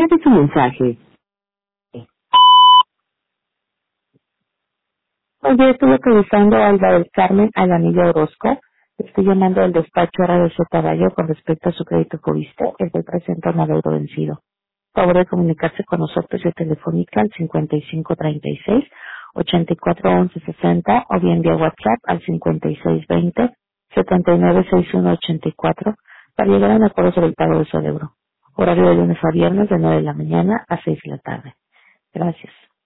Grabe su mensaje. Oye, estuve localizando a Alba del Carmen Alanilla Orozco. Estoy llamando al despacho RDC Caballo con respecto a su crédito Fobiste. Estoy presente un adeudo vencido. Favor de comunicarse con nosotros vía telefónica al 5536-841160 o bien vía WhatsApp al 5620-796184 para llegar a un acuerdo sobre el pago de su adeudo. Horario de lunes a viernes de 9 de la mañana a 6 de la tarde. Gracias.